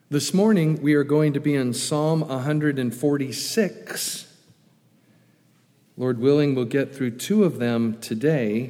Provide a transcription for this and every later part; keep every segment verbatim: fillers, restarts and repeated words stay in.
This morning, we are going to be in Psalm one forty-six. Lord willing, we'll get through two of them today,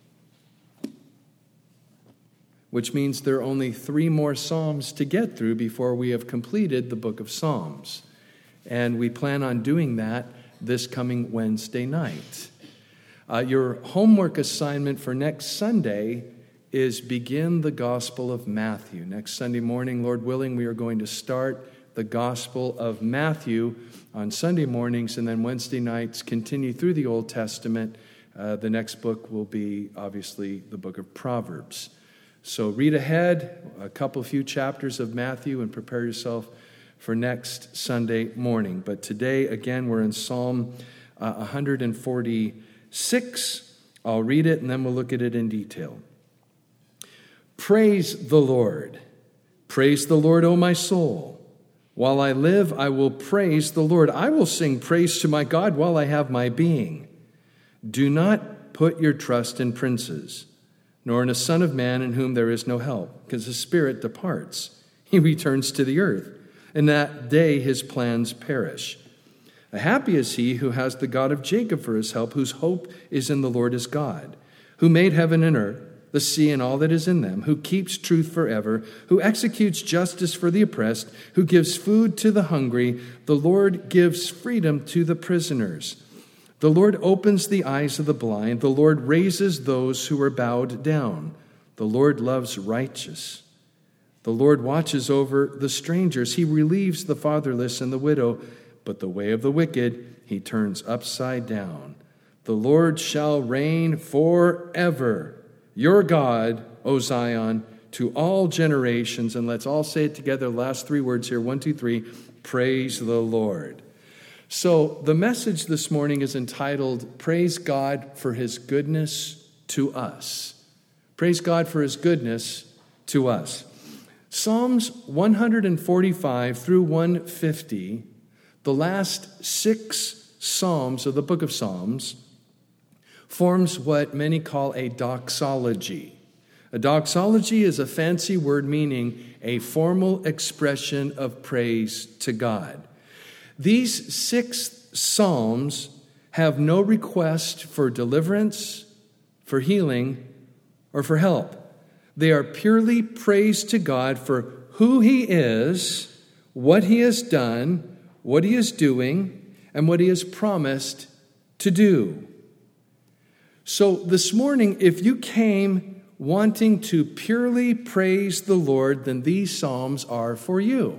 which means there are only three more Psalms to get through before we have completed the book of Psalms. And we plan on doing that this coming Wednesday night. Uh, your homework assignment for next Sunday is begin the Gospel of Matthew. Next Sunday morning, Lord willing, we are going to start the Gospel of Matthew on Sunday mornings, and then Wednesday nights continue through the Old Testament. Uh, the next book will be, obviously, the book of Proverbs. So read ahead a couple few chapters of Matthew and prepare yourself for next Sunday morning. But today, again, we're in Psalm uh, one forty-six. I'll read it, and then we'll look at it in detail. Praise the Lord. Praise the Lord, O my soul. While I live, I will praise the Lord. I will sing praise to my God while I have my being. Do not put your trust in princes, nor in a son of man in whom there is no help, because his spirit departs. He returns to the earth. In that day his plans perish. Happy is he who has the God of Jacob for his help, whose hope is in the Lord his God, who made heaven and earth, the sea and all that is in them, who keeps truth forever, who executes justice for the oppressed, who gives food to the hungry. The Lord gives freedom to the prisoners. The Lord opens the eyes of the blind. The Lord raises those who are bowed down. The Lord loves righteous. The Lord watches over the strangers. He relieves the fatherless and the widow, but the way of the wicked he turns upside down. The Lord shall reign forever. Your God, O Zion, to all generations. And let's all say it together. Last three words here. One, two, three. Praise the Lord. So the message this morning is entitled, Praise God for his goodness to us. Praise God for his goodness to us. Psalms one forty-five through one fifty, the last six Psalms of the book of Psalms, forms what many call a doxology. A doxology is a fancy word meaning a formal expression of praise to God. These six Psalms have no request for deliverance, for healing, or for help. They are purely praise to God for who he is, what he has done, what he is doing, and what he has promised to do. So this morning, if you came wanting to purely praise the Lord, then these Psalms are for you.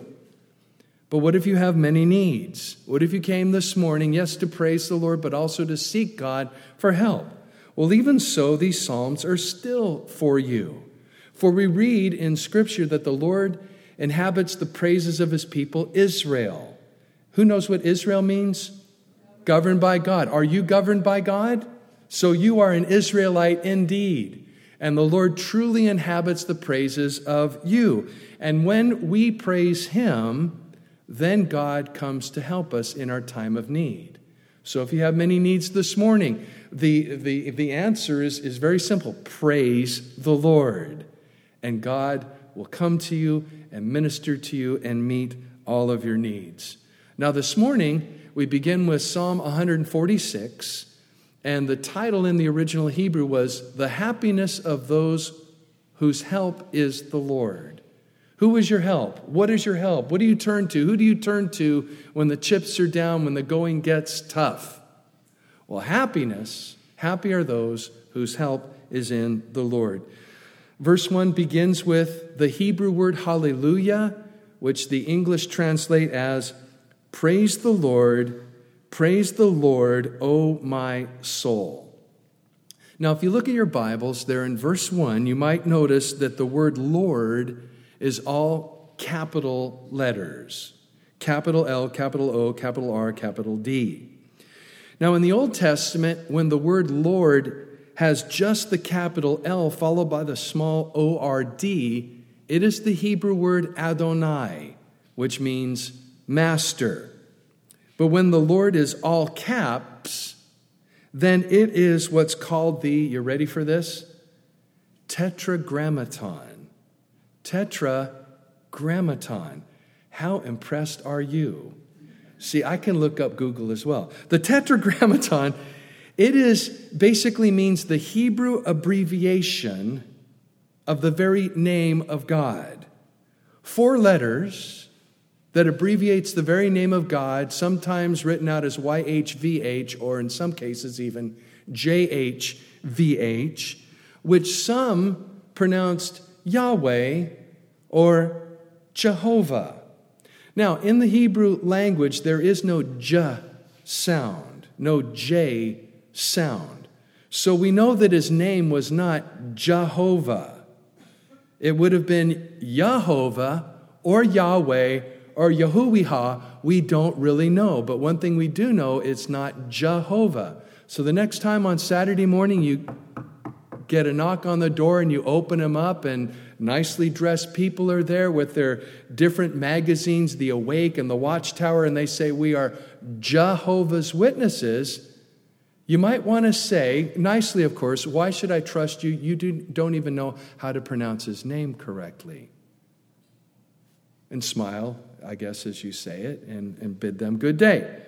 But what if you have many needs? What if you came this morning, yes, to praise the Lord, but also to seek God for help? Well, even so, these Psalms are still for you. For we read in Scripture that the Lord inhabits the praises of his people, Israel. Who knows what Israel means? Governed by God. Are you governed by God? So you are an Israelite indeed. And the Lord truly inhabits the praises of you. And when we praise him, then God comes to help us in our time of need. So if you have many needs this morning, the, the, the answer is, is very simple. Praise the Lord. And God will come to you and minister to you and meet all of your needs. Now this morning, we begin with Psalm one forty-six, and the title in the original Hebrew was, The Happiness of Those Whose Help is the Lord. Who is your help? What is your help? What do you turn to? Who do you turn to when the chips are down, when the going gets tough? Well, happiness, happy are those whose help is in the Lord. Verse one begins with the Hebrew word hallelujah, which the English translate as, Praise the Lord, praise the Lord, O my soul. Now, if you look at your Bibles, there in verse one, you might notice that the word Lord is all capital letters. Capital L, capital O, capital R, capital D. Now, in the Old Testament, when the word Lord has just the capital L followed by the small O R D, it is the Hebrew word Adonai, which means master. But when the Lord is all caps, then it is what's called the, you ready for this? Tetragrammaton. Tetragrammaton. How impressed are you? See, I can look up Google as well. The Tetragrammaton, it is basically means the Hebrew abbreviation of the very name of God. Four letters that abbreviates the very name of God, sometimes written out as Y H V H, or in some cases even J H V H, which some pronounced Yahweh or Jehovah. Now, in the Hebrew language, there is no J sound, no J sound. So we know that his name was not Jehovah. It would have been Yehovah or Yahweh or Yahuwah. We don't really know. But one thing we do know, it's not Jehovah. So the next time on Saturday morning you get a knock on the door and you open them up and nicely dressed people are there with their different magazines, The Awake and The Watchtower, and they say, we are Jehovah's Witnesses. You might want to say, nicely of course, why should I trust you? You do, don't even know how to pronounce his name correctly. And smile, I guess, as you say it, and, and bid them good day.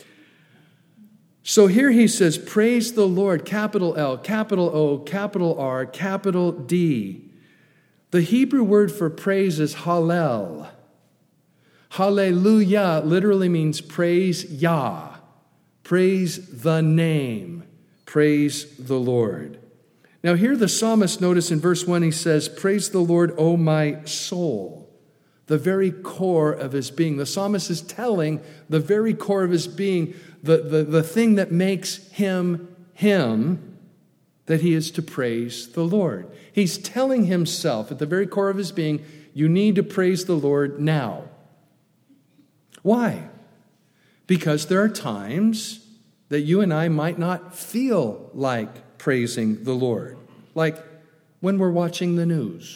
So here he says, praise the Lord, capital L, capital O, capital R, capital D. The Hebrew word for praise is hallel. Hallelujah literally means praise Yah, praise the name, praise the Lord. Now here the psalmist, notice in verse one, he says, praise the Lord, O my soul, the very core of his being. The psalmist is telling the very core of his being, the, the, the thing that makes him him, that he is to praise the Lord. He's telling himself at the very core of his being, you need to praise the Lord now. Why? Because there are times that you and I might not feel like praising the Lord. Like when we're watching the news.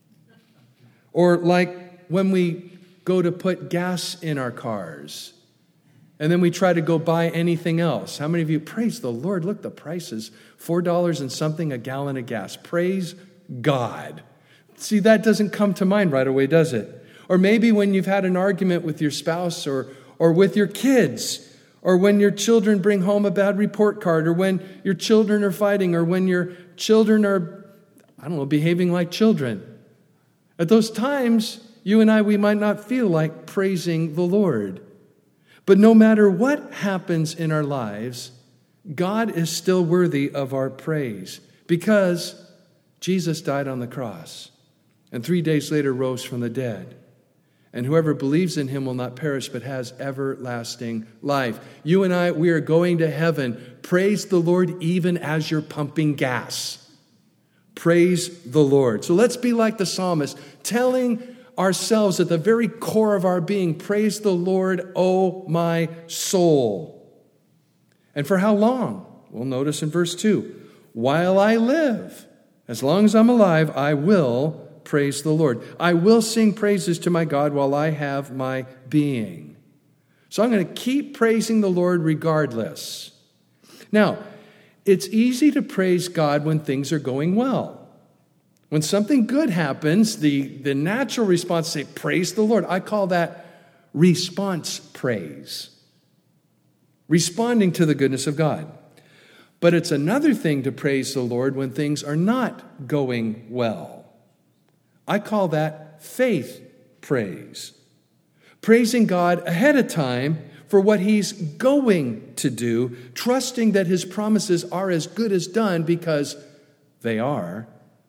Or like when we go to put gas in our cars. And then we try to go buy anything else. How many of you, praise the Lord, look, the price is four dollars and something a gallon of gas. Praise God. See, that doesn't come to mind right away, does it? Or maybe when you've had an argument with your spouse or, or with your kids, or when your children bring home a bad report card, or when your children are fighting, or when your children are, I don't know, behaving like children. At those times, you and I, we might not feel like praising the Lord. But no matter what happens in our lives, God is still worthy of our praise because Jesus died on the cross and three days later rose from the dead. And whoever believes in him will not perish but has everlasting life. You and I, we are going to heaven. Praise the Lord even as you're pumping gas. Praise the Lord. So let's be like the psalmist, telling ourselves at the very core of our being, praise the Lord, O my soul. And for how long? We'll notice in verse two, while I live, as long as I'm alive, I will praise the Lord. I will sing praises to my God while I have my being. So I'm going to keep praising the Lord regardless. Now, it's easy to praise God when things are going well. When something good happens, the, the natural response is say, praise the Lord. I call that response praise. Responding to the goodness of God. But it's another thing to praise the Lord when things are not going well. I call that faith praise. Praising God ahead of time for what he's going to do, trusting that his promises are as good as done because they are.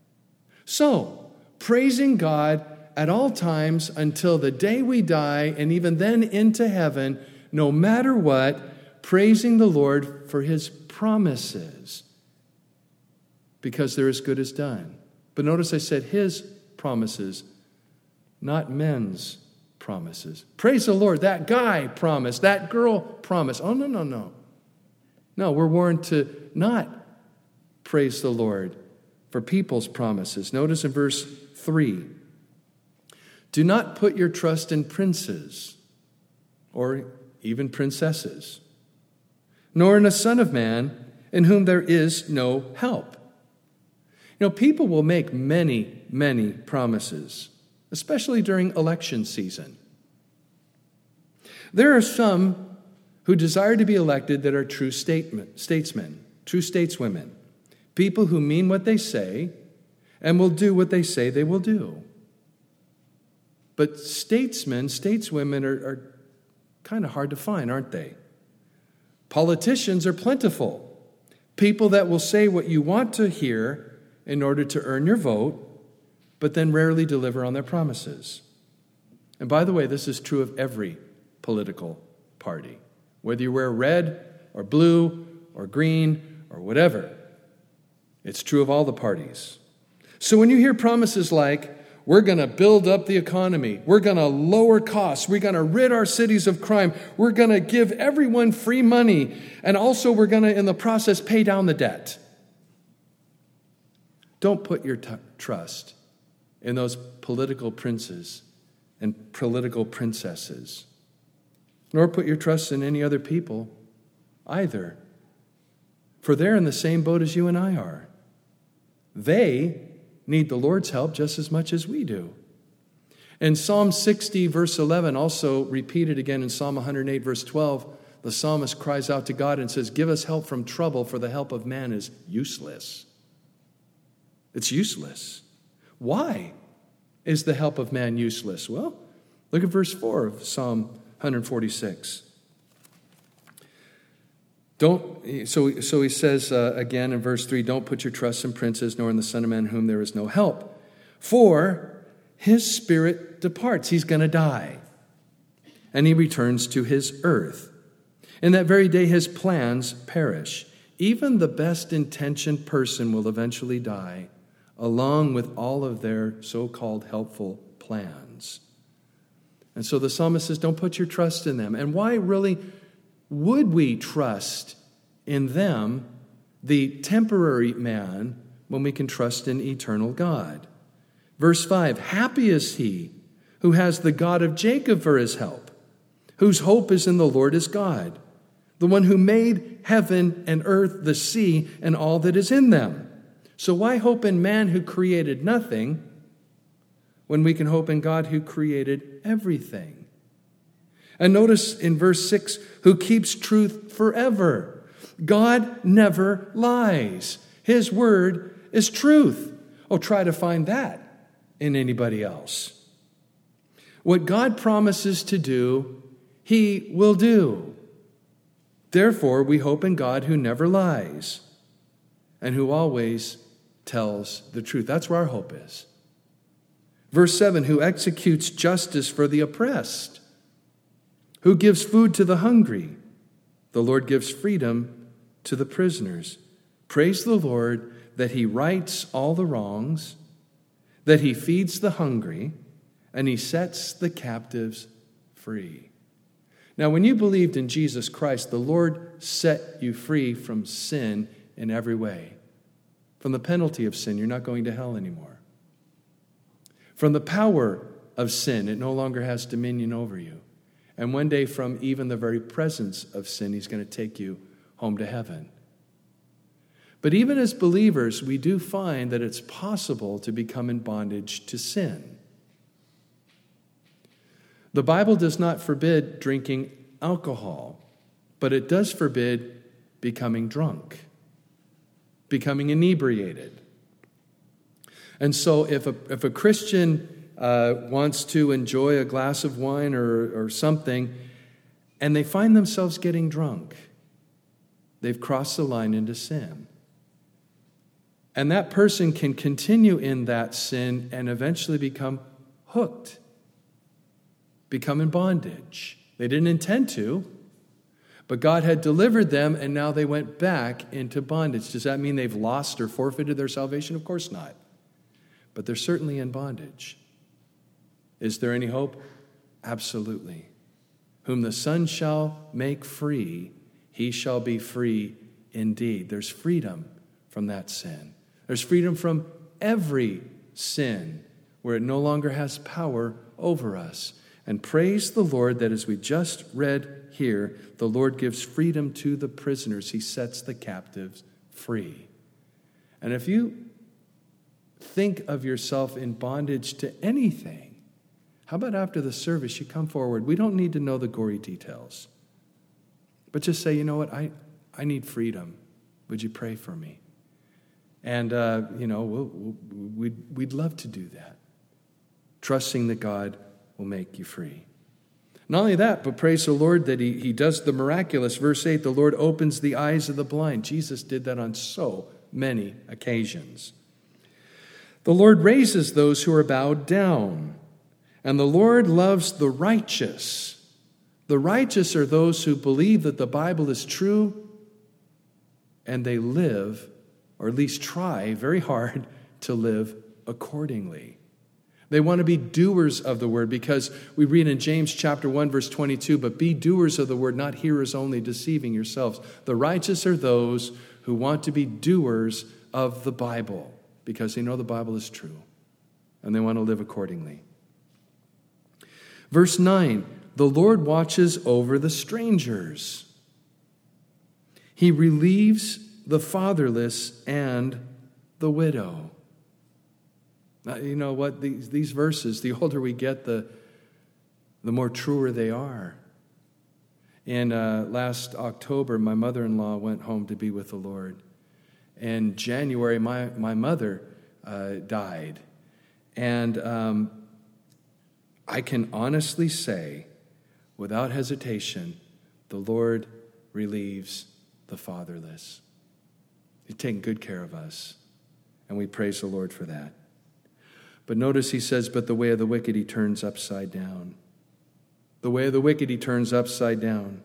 So, praising God at all times until the day we die, and even then into heaven, no matter what, praising the Lord for his promises, because they're as good as done. But notice I said his promises, not men's promises. Praise the Lord, that guy promised, that girl promised. Oh, no, no, no. No, we're warned to not praise the Lord for people's promises. Notice in verse three, do not put your trust in princes or even princesses, nor in a son of man in whom there is no help. You know, people will make many, many promises, especially during election season. There are some who desire to be elected that are true statement, statesmen, true stateswomen, people who mean what they say and will do what they say they will do. But statesmen, stateswomen are, are kind of hard to find, aren't they? Politicians are plentiful. People that will say what you want to hear in order to earn your vote, but then rarely deliver on their promises. And by the way, this is true of every political party. Whether you wear red or blue or green or whatever, it's true of all the parties. So when you hear promises like, we're going to build up the economy, we're going to lower costs, we're going to rid our cities of crime, we're going to give everyone free money, and also we're going to, in the process, pay down the debt. Don't put your t- trust in those political princes and political princesses, nor put your trust in any other people either, for they're in the same boat as you and I are. They need the Lord's help just as much as we do. In Psalm sixty, verse eleven, also repeated again in Psalm one hundred eight, verse twelve, the psalmist cries out to God and says, give us help from trouble, for the help of man is useless. It's useless. Why is the help of man useless? Well, look at verse four of Psalm one forty-six. Don't, so, so he says uh, again in verse three, don't put your trust in princes, nor in the Son of Man, in whom there is no help. For his spirit departs. He's going to die. And he returns to his earth. In that very day, his plans perish. Even the best intentioned person will eventually die, along with all of their so-called helpful plans. And so the psalmist says, don't put your trust in them. And why really would we trust in them, the temporary man, when we can trust in eternal God? Verse five, happy is he who has the God of Jacob for his help, whose hope is in the Lord his God, the one who made heaven and earth, the sea, and all that is in them. So why hope in man who created nothing when we can hope in God who created everything? And notice in verse six, who keeps truth forever. God never lies. His word is truth. Oh, try to find that in anybody else. What God promises to do, he will do. Therefore, we hope in God who never lies and who always tells the truth. That's where our hope is. Verse seven, who executes justice for the oppressed, who gives food to the hungry. The Lord gives freedom to the prisoners. Praise the Lord that he rights all the wrongs, that he feeds the hungry, and he sets the captives free. Now, when you believed in Jesus Christ, the Lord set you free from sin in every way. From the penalty of sin, you're not going to hell anymore. From the power of sin, it no longer has dominion over you. And one day, from even the very presence of sin, he's going to take you home to heaven. But even as believers, we do find that it's possible to become in bondage to sin. The Bible does not forbid drinking alcohol, but it does forbid becoming drunk, becoming inebriated. And so if a, if a Christian uh, wants to enjoy a glass of wine or, or something, and they find themselves getting drunk, they've crossed the line into sin. And that person can continue in that sin and eventually become hooked, become in bondage. They didn't intend to, but God had delivered them, and now they went back into bondage. Does that mean they've lost or forfeited their salvation? Of course not. But they're certainly in bondage. Is there any hope? Absolutely. Whom the Son shall make free, he shall be free indeed. There's freedom from that sin. There's freedom from every sin where it no longer has power over us. And praise the Lord that as we just read here, the Lord gives freedom to the prisoners. He sets the captives free. And if you think of yourself in bondage to anything, How about after the service, you come forward? We don't need to know the gory details. But just say, you know what, I, I need freedom. Would you pray for me? And, uh, you know, we'll, we'll, we'd, we'd love to do that, trusting that God will make you free. Not only that, but praise the Lord that he, he does the miraculous. Verse eight, the Lord opens the eyes of the blind. Jesus did that on so many occasions. The Lord raises those who are bowed down, and the Lord loves the righteous. The righteous are those who believe that the Bible is true, and they live, or at least try very hard to live accordingly. They want to be doers of the word, because we read in James chapter one, verse twenty-two, but be doers of the word, not hearers only, deceiving yourselves. The righteous are those who want to be doers of the Bible, because they know the Bible is true, and they want to live accordingly. Verse nine, the Lord watches over the strangers. He relieves the fatherless and the widow. Now, you know what? These, these verses, the older we get, the, the more truer they are. In uh, last October, my mother-in-law went home to be with the Lord. In January, my, my mother uh, died. And um, I can honestly say, without hesitation, the Lord relieves the fatherless. He's taking good care of us, and we praise the Lord for that. But notice he says, but the way of the wicked he turns upside down. The way of the wicked he turns upside down.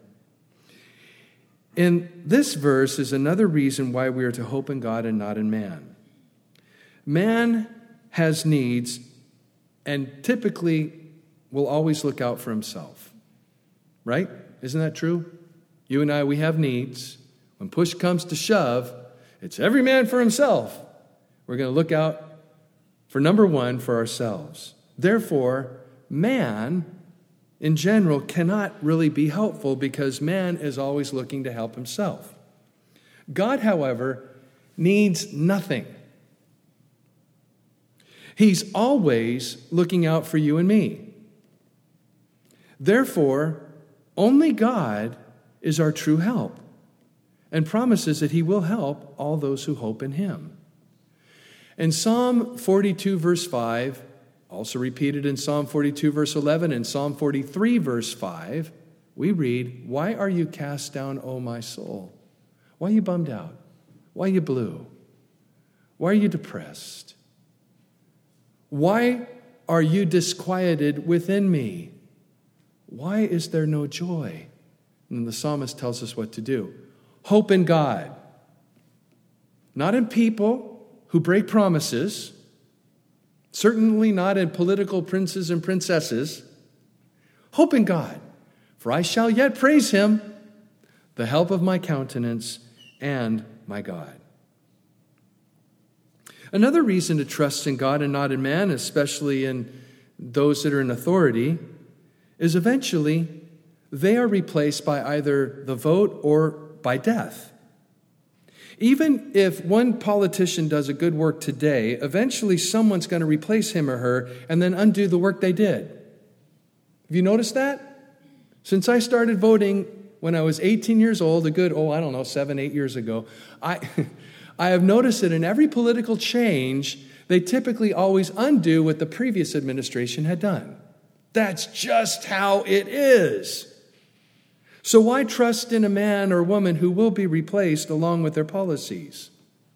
In this verse is another reason why we are to hope in God and not in man. Man has needs and typically will always look out for himself. Right? Isn't that true? You and I, we have needs. When push comes to shove, it's every man for himself. We're going to look out for number one, for ourselves. Therefore, man, in general, cannot really be helpful because man is always looking to help himself. God, however, needs nothing. He's always looking out for you and me. Therefore, only God is our true help and promises that he will help all those who hope in him. In Psalm forty-two, verse five, also repeated in Psalm forty-two, verse eleven, and Psalm forty-three, verse five, we read, why are you cast down, O my soul? Why are you bummed out? Why are you blue? Why are you depressed? Why are you disquieted within me? Why is there no joy? And the psalmist tells us what to do. Hope in God. Not in people who break promises, certainly not in political princes and princesses. Hope in God, for I shall yet praise him, the help of my countenance and my God. Another reason to trust in God and not in man, especially in those that are in authority, is eventually they are replaced by either the vote or by death. Even if one politician does a good work today, eventually someone's going to replace him or her and then undo the work they did. Have you noticed that? Since I started voting when I was eighteen years old, a good, oh, I don't know, seven, eight years ago, I, I have noticed that in every political change, they typically always undo what the previous administration had done. That's just how it is. So why trust in a man or woman who will be replaced along with their policies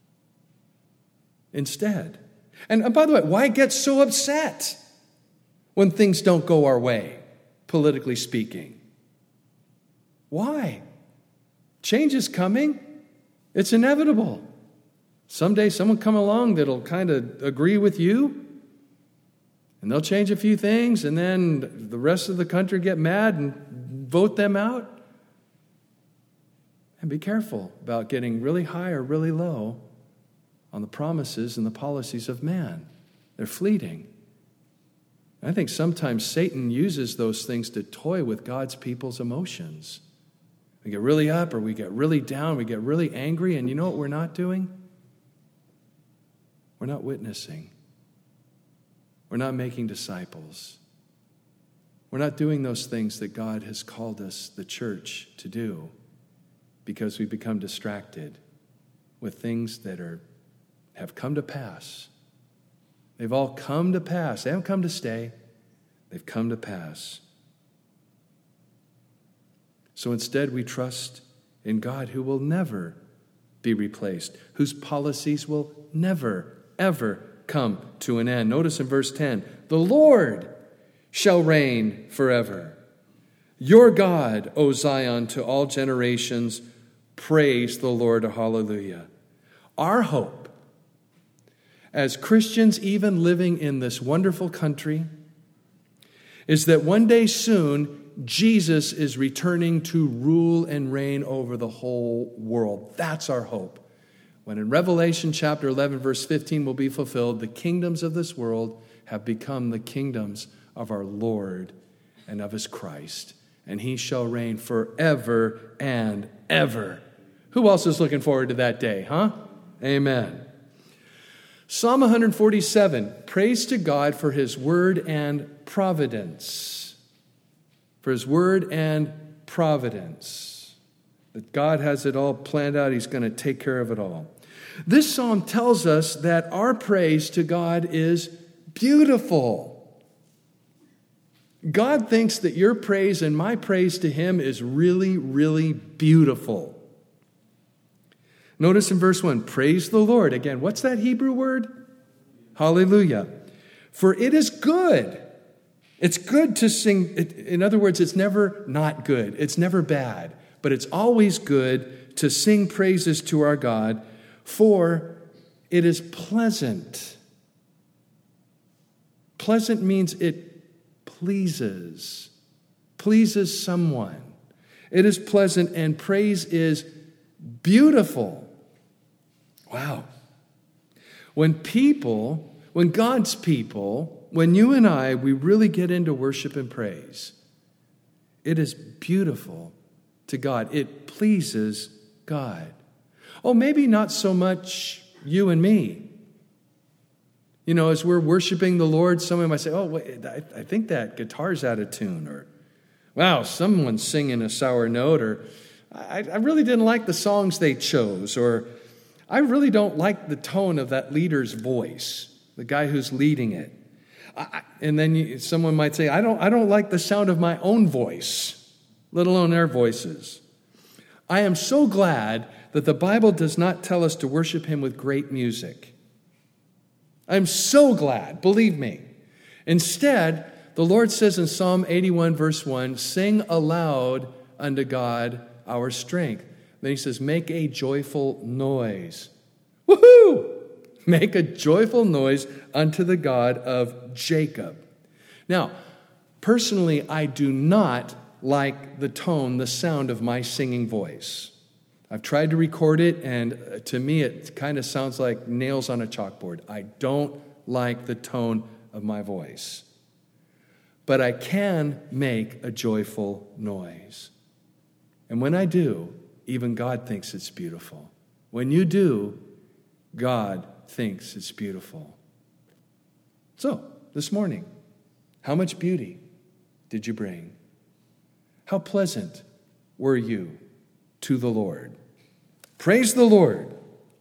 instead? And by the way, why get so upset when things don't go our way, politically speaking? Why? Change is coming. It's inevitable. Someday someone come along that'll kind of agree with you, and they'll change a few things, and then the rest of the country get mad and vote them out. And be careful about getting really high or really low on the promises and the policies of man. They're fleeting. I think sometimes Satan uses those things to toy with God's people's emotions. We get really up or we get really down, we get really angry, and you know what we're not doing? We're not witnessing. We're not making disciples. We're not doing those things that God has called us, the church, to do because we become distracted with things that are have come to pass. They've all come to pass. They haven't come to stay. They've come to pass. So instead, we trust in God, who will never be replaced, whose policies will never, ever come to an end. Notice in verse ten, the Lord shall reign forever. Your God, O Zion, to all generations, praise the Lord, hallelujah. Our hope, as Christians even living in this wonderful country, is that one day soon, Jesus is returning to rule and reign over the whole world. That's our hope. When in Revelation chapter eleven, verse fifteen will be fulfilled, the kingdoms of this world have become the kingdoms of our Lord and of his Christ. And he shall reign forever and ever. Who else is looking forward to that day, huh? Amen. Psalm one forty-seven, praise to God for his word and providence. For his word and providence. That God has it all planned out. He's going to take care of it all. This psalm tells us that our praise to God is beautiful. God thinks that your praise and my praise to him is really, really beautiful. Notice in verse one, praise the Lord. Again, what's that Hebrew word? Hallelujah. For it is good. It's good to sing. In other words, it's never not good. It's never bad. But it's always good to sing praises to our God, for it is pleasant. Pleasant means it pleases. Pleases someone. It is pleasant, and praise is beautiful. Wow. When people, when God's people, when you and I, we really get into worship and praise, it is beautiful to God. It pleases God. Oh, maybe not so much you and me. You know, as we're worshiping the Lord, someone might say, oh, wait, I think that guitar's out of tune. Or, wow, someone's singing a sour note. Or, I, I really didn't like the songs they chose. Or, I really don't like the tone of that leader's voice, the guy who's leading it. I, and then you, someone might say, I don't, I don't like the sound of my own voice, let alone their voices. I am so glad that the Bible does not tell us to worship him with great music. I'm so glad, believe me. Instead, the Lord says in Psalm eighty-one, verse one, sing aloud unto God our strength. Then he says, make a joyful noise. Woohoo! Make a joyful noise unto the God of Jacob. Now, personally, I do not like the tone, the sound of my singing voice. I've tried to record it, and to me, it kind of sounds like nails on a chalkboard. I don't like the tone of my voice. But I can make a joyful noise. And when I do, even God thinks it's beautiful. When you do, God thinks it's beautiful. So, this morning, how much beauty did you bring? How pleasant were you to the Lord? Praise the Lord.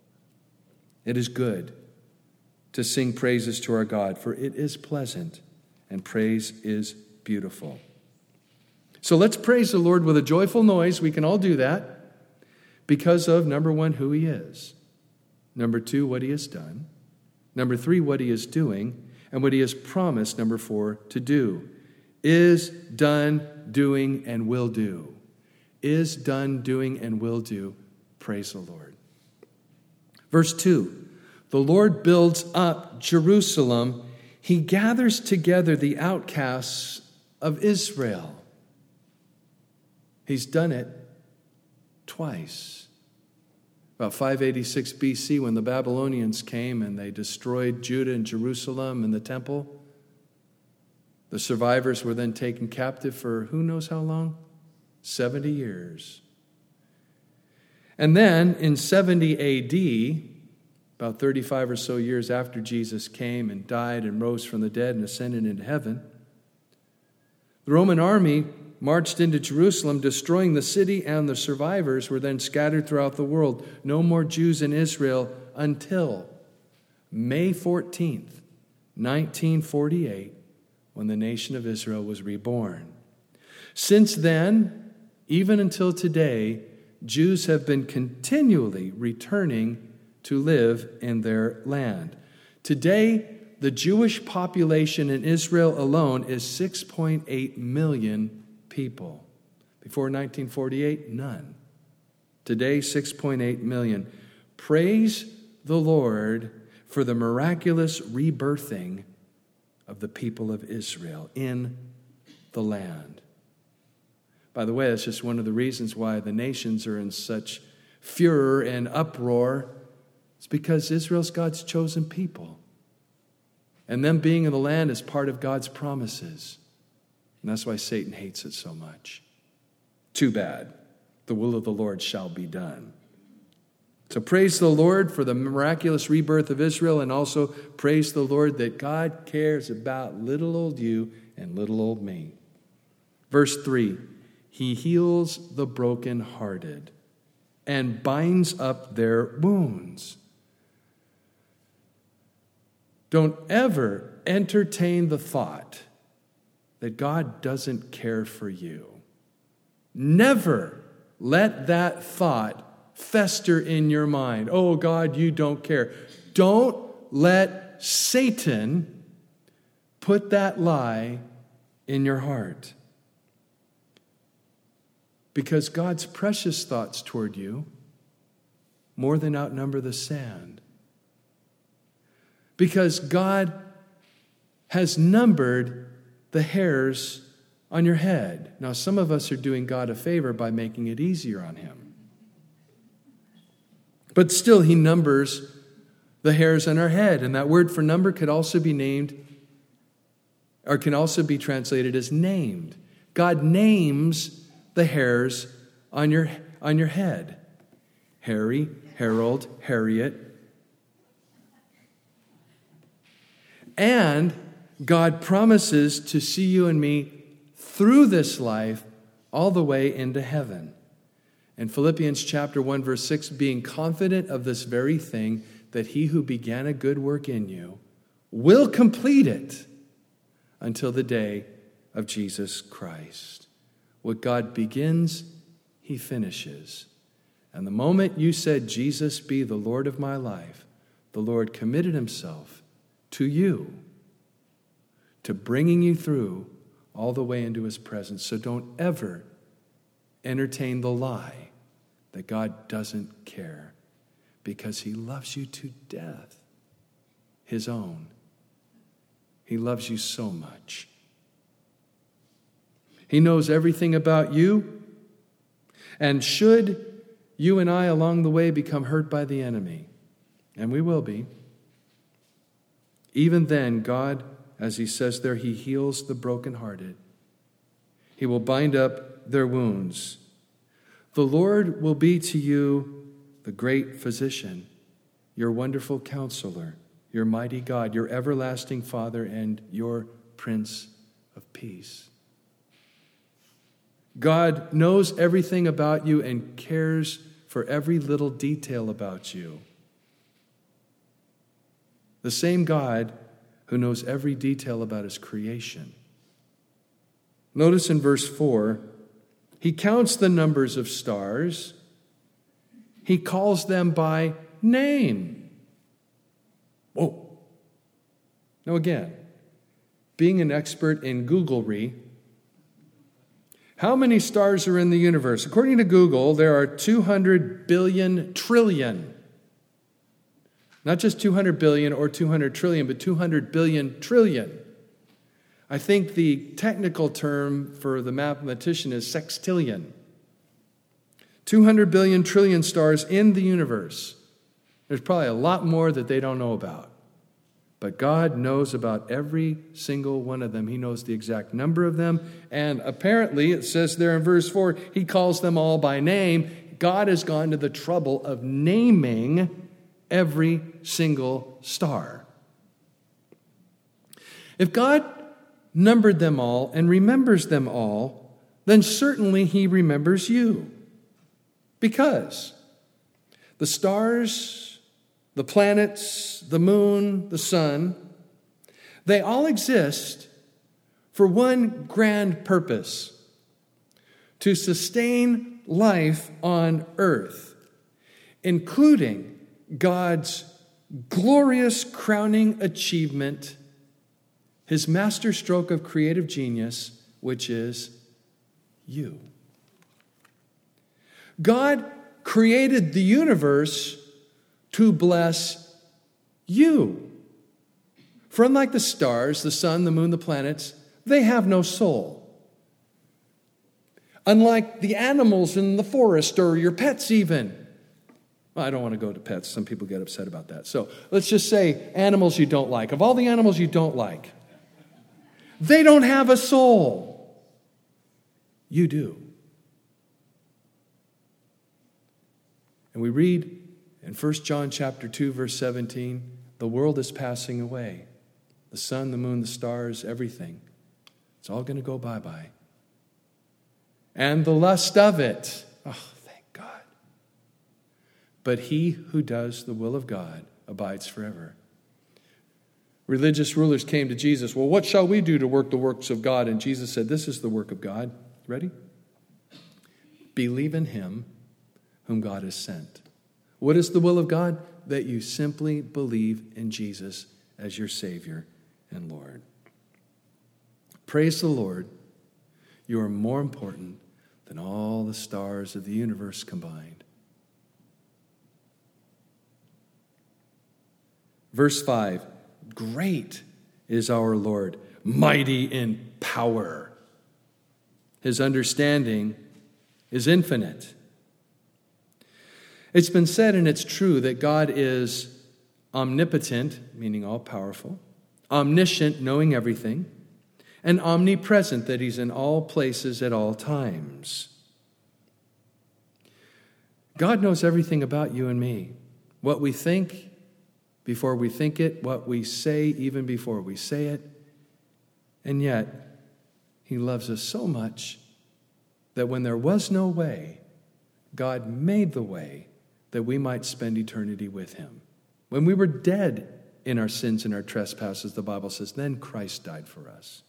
It is good to sing praises to our God, for it is pleasant and praise is beautiful. So let's praise the Lord with a joyful noise. We can all do that because of, number one, who he is. Number two, what he has done. Number three, what he is doing. And what he has promised, number four, to do. Is done, doing, and will do. Is done, doing, and will do. Praise the Lord. Verse two, the Lord builds up Jerusalem. He gathers together the outcasts of Israel. He's done it twice. About five eighty-six B C, when the Babylonians came and they destroyed Judah and Jerusalem and the temple, the survivors were then taken captive for who knows how long? seventy years. And then in seventy A D, about thirty-five or so years after Jesus came and died and rose from the dead and ascended into heaven, The Roman army marched into Jerusalem, destroying the city, and the survivors were then scattered throughout the world. No more Jews in Israel until May fourteenth, nineteen forty-eight, when the nation of Israel was reborn. Since then, even until today, Jews have been continually returning to live in their land. Today, the Jewish population in Israel alone is six point eight million people. Before nineteen forty-eight, none. Today, six point eight million. Praise the Lord for the miraculous rebirthing of the people of Israel in the land. By the way, that's just one of the reasons why the nations are in such furor and uproar. It's because Israel's God's chosen people. And them being in the land is part of God's promises. And that's why Satan hates it so much. Too bad. The will of the Lord shall be done. So praise the Lord for the miraculous rebirth of Israel, and also praise the Lord that God cares about little old you and little old me. Verse three, He heals the brokenhearted and binds up their wounds. Don't ever entertain the thought that God doesn't care for you. Never let that thought fester in your mind. Oh, God, you don't care. Don't let Satan put that lie in your heart. Because God's precious thoughts toward you more than outnumber the sand. Because God has numbered the hairs on your head. Now, some of us are doing God a favor by making it easier on him. But still, he numbers the hairs on our head. And that word for number could also be named, or can also be translated as named. God names the hairs on your, on your head. Harry, Harold, Harriet. And God promises to see you and me through this life all the way into heaven. In Philippians chapter one, verse six, being confident of this very thing, that he who began a good work in you will complete it until the day of Jesus Christ. What God begins, he finishes. And the moment you said, Jesus be the Lord of my life, the Lord committed himself to you, to bringing you through all the way into his presence. So don't ever entertain the lie that God doesn't care, because he loves you to death, his own. He loves you so much. He knows everything about you, and should you and I along the way become hurt by the enemy, and we will be, even then, God, as he says there, he heals the brokenhearted. He will bind up their wounds. The Lord will be to you the great physician, your wonderful counselor, your mighty God, your everlasting Father, and your Prince of Peace. God knows everything about you and cares for every little detail about you. The same God who knows every detail about his creation. Notice in verse four, he counts the numbers of stars. He calls them by name. Whoa. Now again, being an expert in Googlery, how many stars are in the universe? According to Google, there are two hundred billion trillion. Not just two hundred billion or two hundred trillion, but two hundred billion trillion. I think the technical term for the mathematician is sextillion. two hundred billion trillion stars in the universe. There's probably a lot more that they don't know about. But God knows about every single one of them. He knows the exact number of them. And apparently, it says there in verse four, he calls them all by name. God has gone to the trouble of naming every single star. If God numbered them all, and remembers them all, then certainly he remembers you. Because the stars, the planets, the moon, the sun, they all exist for one grand purpose: to sustain life on earth, including God's glorious crowning achievement, his masterstroke of creative genius, which is you. God created the universe to bless you. For unlike the stars, the sun, the moon, the planets, they have no soul. Unlike the animals in the forest or your pets even. Well, I don't want to go to pets. Some people get upset about that. So let's just say animals you don't like. Of all the animals you don't like, they don't have a soul. You do. And we read in First John chapter two, verse seventeen, the world is passing away. The sun, the moon, the stars, everything. It's all going to go bye-bye. And the lust of it. Oh, thank God. But he who does the will of God abides forever. Religious rulers came to Jesus. Well, what shall we do to work the works of God? And Jesus said, this is the work of God. Ready? Believe in him whom God has sent. What is the will of God? That you simply believe in Jesus as your Savior and Lord. Praise the Lord. You are more important than all the stars of the universe combined. Verse five, great is our Lord, mighty in power. His understanding is infinite. It's been said, and it's true, that God is omnipotent, meaning all-powerful, omniscient, knowing everything, and omnipresent, that he's in all places at all times. God knows everything about you and me. What we think before we think it, what we say even before we say it. And yet, he loves us so much that when there was no way, God made the way that we might spend eternity with him. When we were dead in our sins and our trespasses, the Bible says, then Christ died for us.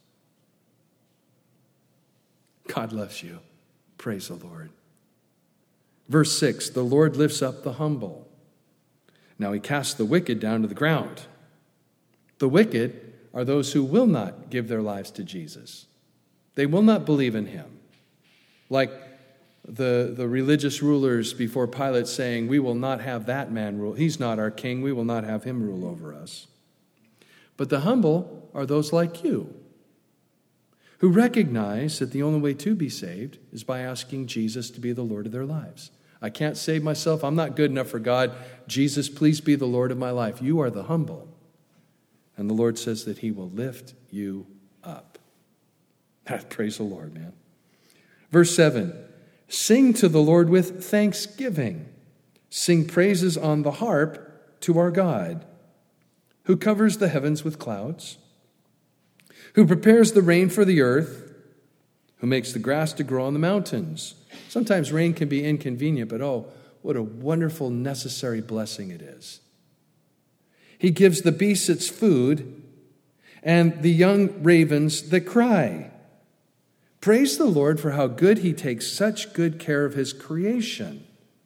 God loves you. Praise the Lord. Verse six, the Lord lifts up the humble. Now he casts the wicked down to the ground. The wicked are those who will not give their lives to Jesus. They will not believe in him. Like the, the religious rulers before Pilate saying, we will not have that man rule. He's not our king. We will not have him rule over us. But the humble are those like you, who recognize that the only way to be saved is by asking Jesus to be the Lord of their lives. I can't save myself. I'm not good enough for God. Jesus, please be the Lord of my life. You are the humble. And the Lord says that he will lift you up. Praise the Lord, man. Verse seven, sing to the Lord with thanksgiving. Sing praises on the harp to our God, who covers the heavens with clouds, who prepares the rain for the earth, who makes the grass to grow on the mountains. Sometimes rain can be inconvenient, but oh, what a wonderful, necessary blessing it is. He gives the beasts its food and the young ravens that cry. Praise the Lord for how good he takes such good care of his creation.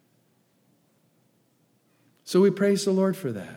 So we praise the Lord for that.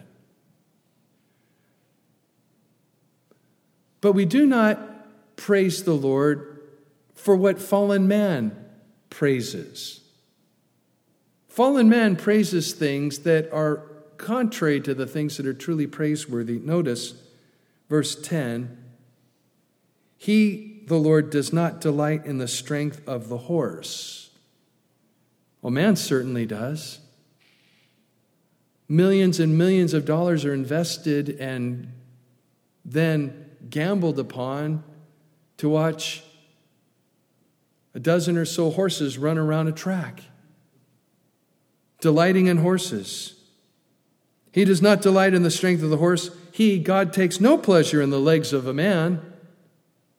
But we do not praise the Lord for what fallen man praises. Fallen man praises things that are contrary to the things that are truly praiseworthy. Notice verse ten. He, the Lord, does not delight in the strength of the horse. Well, man certainly does. Millions and millions of dollars are invested and then gambled upon to watch a dozen or so horses run around a track, delighting in horses. He does not delight in the strength of the horse. He, God, takes no pleasure in the legs of a man.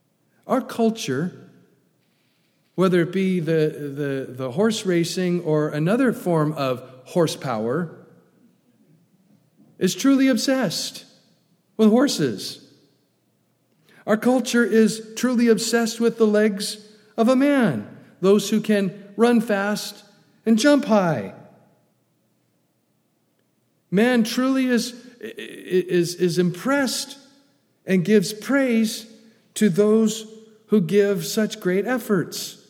Our culture, whether it be the, the, the horse racing or another form of horsepower, is truly obsessed with horses. Our culture is truly obsessed with the legs of a man, those who can run fast and jump high. Man truly is, is, is impressed and gives praise to those who give such great efforts.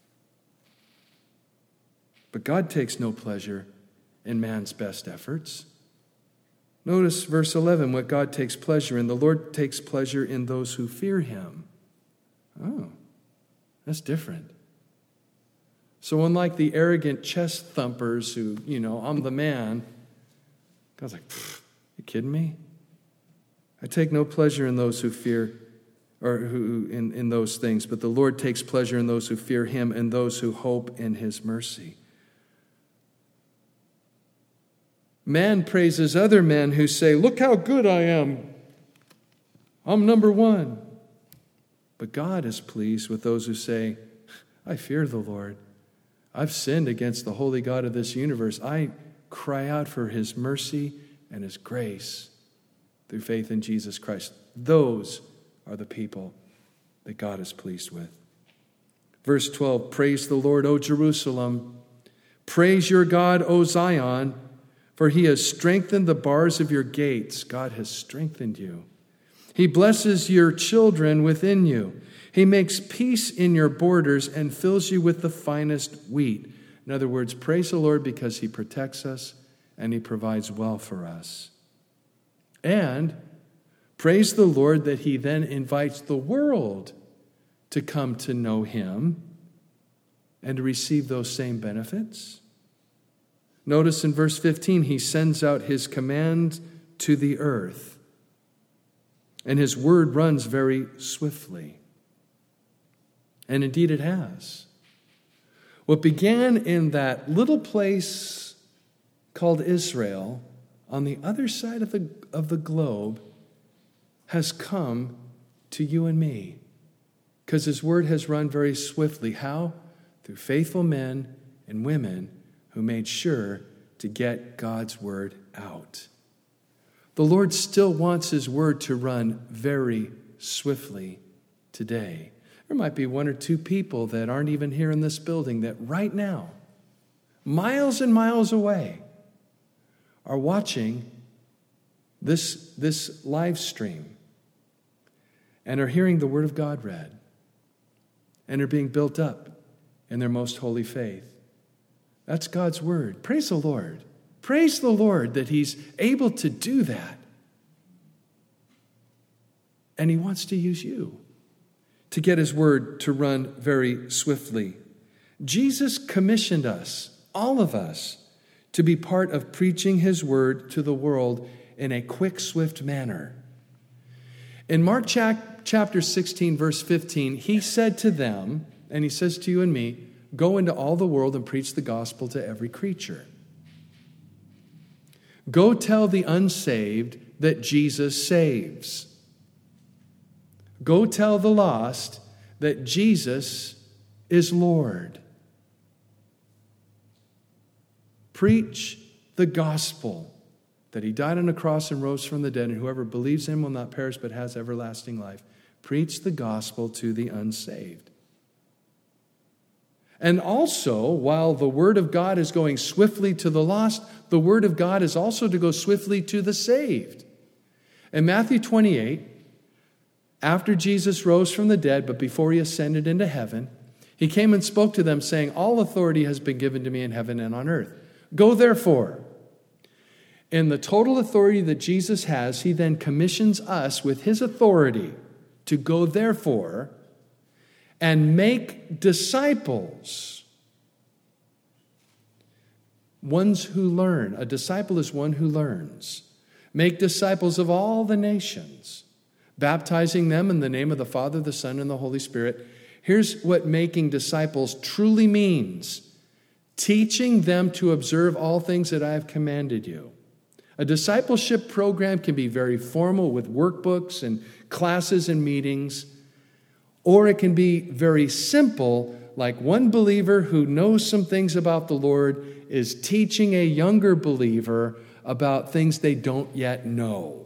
But God takes no pleasure in man's best efforts. Notice verse eleven, what God takes pleasure in. The Lord takes pleasure in those who fear him. Oh, that's different. So unlike the arrogant chest thumpers who, you know, I'm the man, God's like, you kidding me? I take no pleasure in those who fear, or who in, in those things, but the Lord takes pleasure in those who fear him and those who hope in his mercy. Man praises other men who say, look how good I am. I'm number one. But God is pleased with those who say, I fear the Lord. I've sinned against the holy God of this universe. I cry out for his mercy and his grace through faith in Jesus Christ. Those are the people that God is pleased with. Verse twelve, praise the Lord, O Jerusalem. Praise your God, O Zion, for he has strengthened the bars of your gates. God has strengthened you. He blesses your children within you. He makes peace in your borders and fills you with the finest wheat. In other words, praise the Lord because he protects us and he provides well for us. And praise the Lord that he then invites the world to come to know him and to receive those same benefits. Notice in verse fifteen, he sends out his command to the earth, and his word runs very swiftly. And indeed it has. What began in that little place called Israel on the other side of the, of the globe has come to you and me, because his word has run very swiftly. How? Through faithful men and women who made sure to get God's word out. The Lord still wants his word to run very swiftly today. There might be one or two people that aren't even here in this building that right now, miles and miles away, are watching this, this live stream and are hearing the word of God read and are being built up in their most holy faith. That's God's word. Praise the Lord. Praise the Lord that he's able to do that. And he wants to use you to get his word to run very swiftly. Jesus commissioned us, all of us, to be part of preaching his word to the world in a quick, swift manner. In Mark chapter sixteen, verse fifteen, he said to them, and he says to you and me, go into all the world and preach the gospel to every creature. Go tell the unsaved that Jesus saves. Go tell the lost that Jesus is Lord. Preach the gospel, that he died on a cross and rose from the dead, and whoever believes in him will not perish but has everlasting life. Preach the gospel to the unsaved. And also, while the word of God is going swiftly to the lost, the word of God is also to go swiftly to the saved. In Matthew twenty-eight, after Jesus rose from the dead, but before he ascended into heaven, he came and spoke to them, saying, all authority has been given to me in heaven and on earth. Go therefore. In the total authority that Jesus has, he then commissions us with his authority to go therefore and make disciples. Ones who learn. A disciple is one who learns. Make disciples of all the nations, baptizing them in the name of the Father, the Son, and the Holy Spirit. Here's what making disciples truly means. Teaching them to observe all things that I have commanded you. A discipleship program can be very formal with workbooks and classes and meetings. Or it can be very simple, like one believer who knows some things about the Lord is teaching a younger believer about things they don't yet know.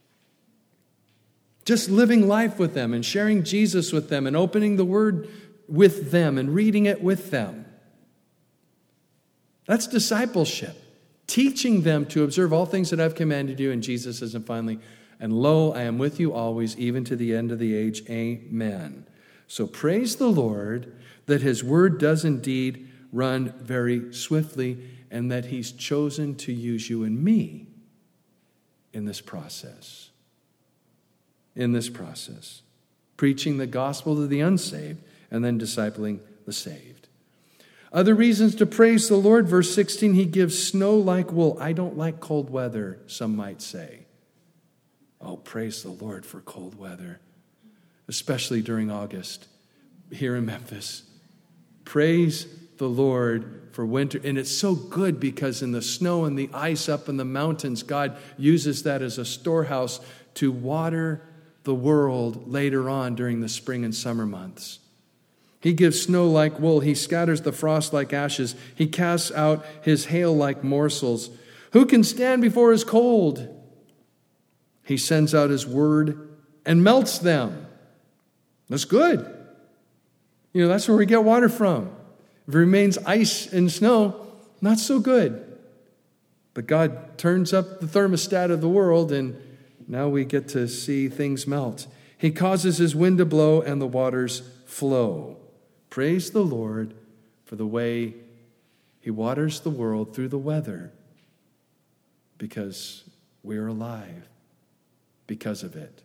Just living life with them and sharing Jesus with them and opening the Word with them and reading it with them. That's discipleship. Teaching them to observe all things that I've commanded you. And Jesus says, and finally, and lo, I am with you always, even to the end of the age. Amen. So praise the Lord that His Word does indeed run very swiftly and that He's chosen to use you and me in this process. In this process. Preaching the gospel to the unsaved and then discipling the saved. Other reasons to praise the Lord. Verse sixteen, He gives snow like wool. I don't like cold weather, some might say. Oh, praise the Lord for cold weather. Especially during August here in Memphis. Praise the Lord for winter. And it's so good because in the snow and the ice up in the mountains, God uses that as a storehouse to water the world later on during the spring and summer months. He gives snow like wool. He scatters the frost like ashes. He casts out His hail like morsels. Who can stand before His cold? He sends out His word and melts them. That's good. You know, that's where we get water from. If it remains ice and snow, not so good. But God turns up the thermostat of the world, and now we get to see things melt. He causes His wind to blow and the waters flow. Praise the Lord for the way He waters the world through the weather, because we're alive because of it.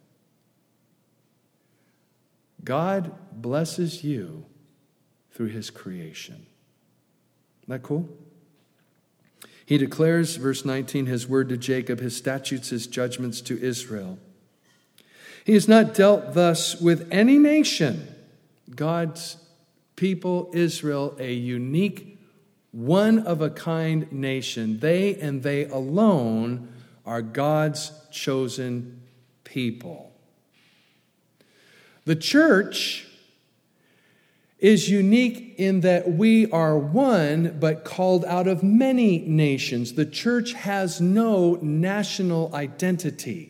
God blesses you through His creation. Isn't that cool? He declares, verse nineteen, His word to Jacob, His statutes, His judgments to Israel. He has not dealt thus with any nation. God's people, Israel, a unique, one-of-a-kind nation. They and they alone are God's chosen people. The church is unique in that we are one, but called out of many nations. The church has no national identity.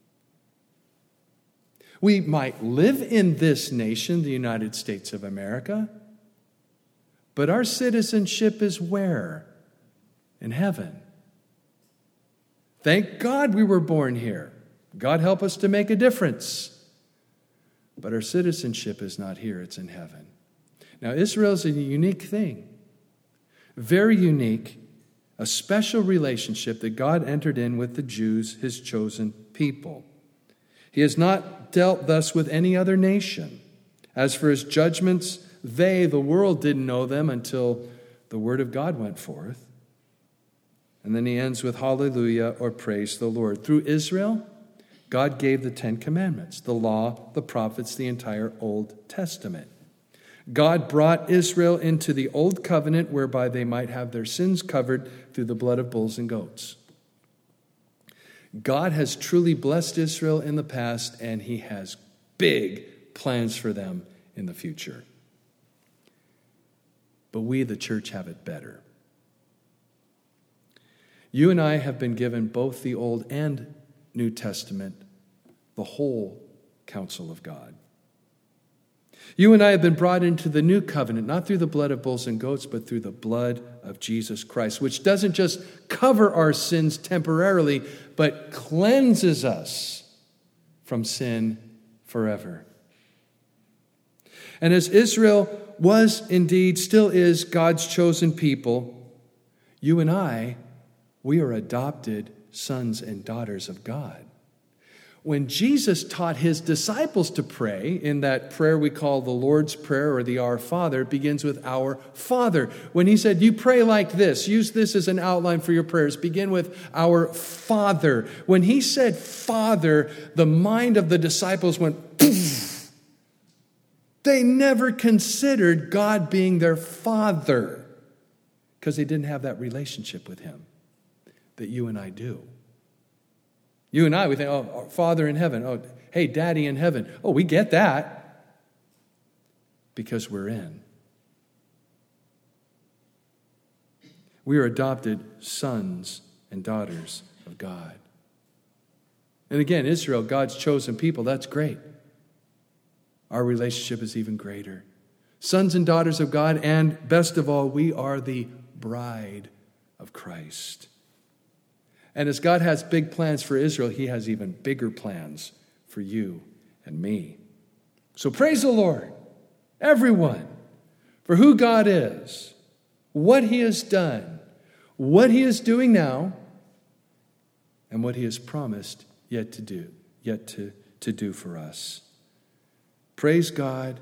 We might live in this nation, the United States of America, but our citizenship is where? In heaven. Thank God we were born here. God help us to make a difference. But our citizenship is not here, it's in heaven. Now, Israel is a unique thing. Very unique. A special relationship that God entered in with the Jews, His chosen people. He has not dealt thus with any other nation. As for His judgments, they, the world, didn't know them until the word of God went forth. And then he ends with hallelujah, or praise the Lord. Through Israel, God gave the Ten Commandments, the law, the prophets, the entire Old Testament. God brought Israel into the Old Covenant whereby they might have their sins covered through the blood of bulls and goats. God has truly blessed Israel in the past, and He has big plans for them in the future. But we, the church, have it better. You and I have been given both the Old and New Testament, the whole counsel of God. You and I have been brought into the new covenant, not through the blood of bulls and goats, but through the blood of Jesus Christ, which doesn't just cover our sins temporarily, but cleanses us from sin forever. And as Israel was indeed, still is, God's chosen people, you and I, we are adopted sons and daughters of God. When Jesus taught His disciples to pray, in that prayer we call the Lord's Prayer or the Our Father, it begins with Our Father. When He said, you pray like this, use this as an outline for your prayers, begin with Our Father. When He said Father, the mind of the disciples went, poof. They never considered God being their Father because they didn't have that relationship with Him that you and I do. You and I, we think, oh, our Father in heaven. Oh, hey, Daddy in heaven. Oh, we get that. because we're in. We are adopted sons and daughters of God. And again, Israel, God's chosen people, that's great. Our relationship is even greater. Sons and daughters of God, and best of all, we are the bride of Christ. And as God has big plans for Israel, he has even bigger plans for you and me. So praise the Lord, everyone, for who God is, what he has done, what he is doing now, and what he has promised yet to do, yet to, to do for us. Praise God,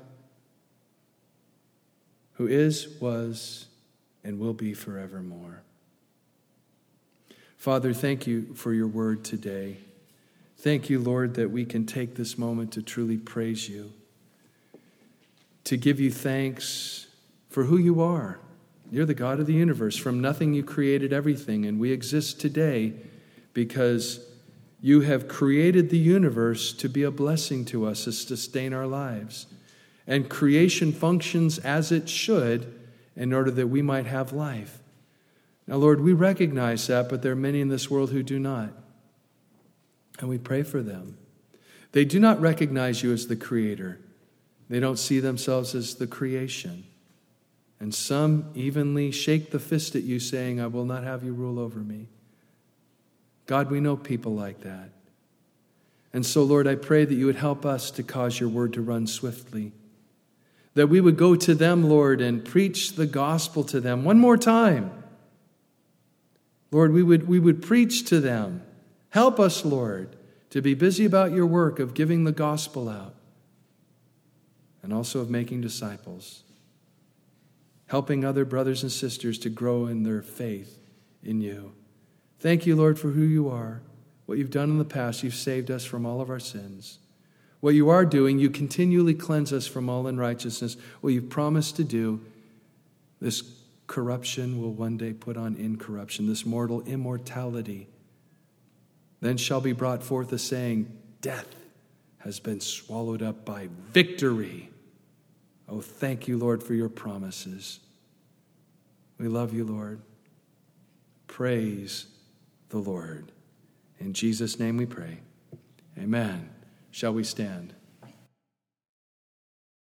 who is, was, and will be forevermore. Father, thank you for your word today. Thank you, Lord, that we can take this moment to truly praise you, to give you thanks for who you are. You're the God of the universe. From nothing you created everything, and we exist today because you have created the universe to be a blessing to us, to sustain our lives. And creation functions as it should in order that we might have life. Now, Lord, we recognize that, but there are many in this world who do not. And we pray for them. They do not recognize you as the creator. They don't see themselves as the creation. And some evenly shake the fist at you, saying, I will not have you rule over me. God, we know people like that. And so, Lord, I pray that you would help us to cause your word to run swiftly. That we would go to them, Lord, and preach the gospel to them one more time. Lord, we would, we would preach to them. Help us, Lord, to be busy about your work of giving the gospel out and also of making disciples, helping other brothers and sisters to grow in their faith in you. Thank you, Lord, for who you are, what you've done in the past. You've saved us from all of our sins. What you are doing, you continually cleanse us from all unrighteousness. What you've promised to do, this corruption will one day put on incorruption, this mortal immortality. Then shall be brought forth a saying, death has been swallowed up by victory. Oh, thank you, Lord, for your promises. We love you, Lord. Praise the Lord. In Jesus' name we pray. Amen. Shall we stand?